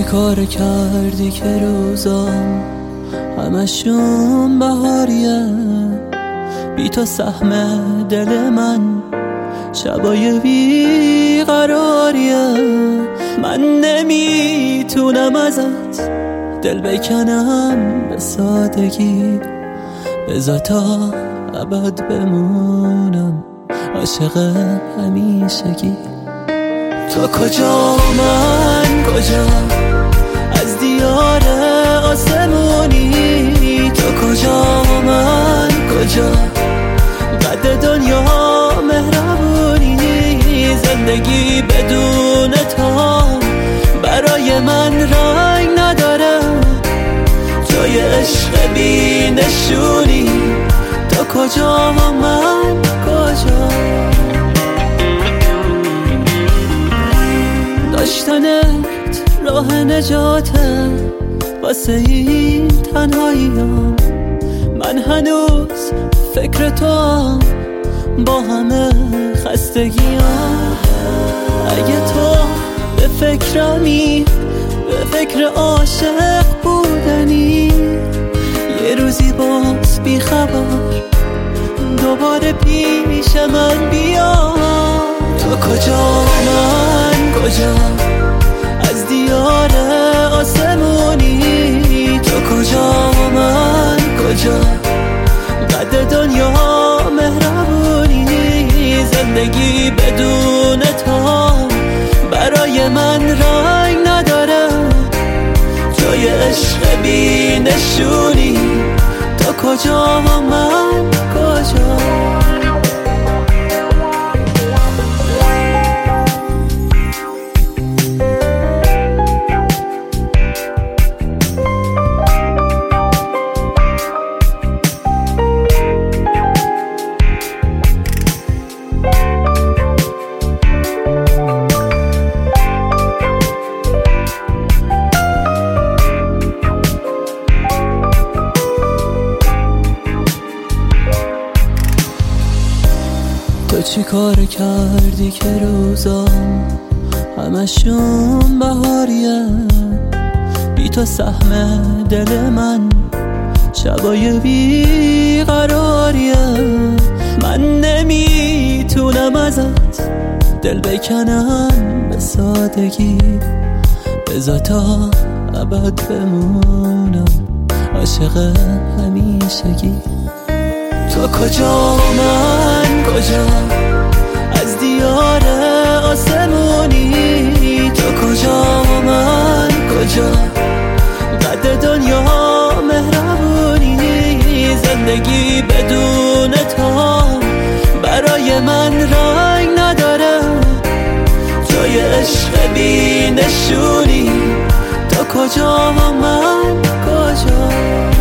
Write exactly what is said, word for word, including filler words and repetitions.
کار کردی که روزام همشون بهاریه، بی تو سهم دل من شبای بیقراریه. من نمیتونم ازت دل بکنم به سادگی، بذار تا ابد بمونم عاشق همیشگی. تو کجا من کجا از دیار آسمونی، تو کجا من کجا قد دنیا مهربونی. زندگی بدون تو برای من رنگ نداره، توی عشق بی نشونی. تو کجا من کجا داشتنت راه نجاته واسه این تنهاییام. من هنوز فکر تو هم با همه خستگیام. اگه تو به فکرمی، به فکر عاشق بودنی، یه روزی باز بی خبر دوباره پیش من بیا. تو کجا من کجا از دیار آسمونی، تو کجا من کجا قد دنیا مهربونی. زندگی بدون تو برای من رنگ نداره، توی عشق بی نشونی. تو کجا من کجا تو چی کار کردی که روزام همشون بهاریه، بی تو سهم دل من شبای بیقراریه. من نمیتونم ازت دل بکنم به سادگی، بذار تا ابد بمونم عاشق همیشگی. تو کجا من کجا از دیار آسمونی، تو کجا من کجا قد دنیا مهربونی. زندگی بدون تو برای من رنگ نداره، توی عشق بی نشونی. تو کجا من کجا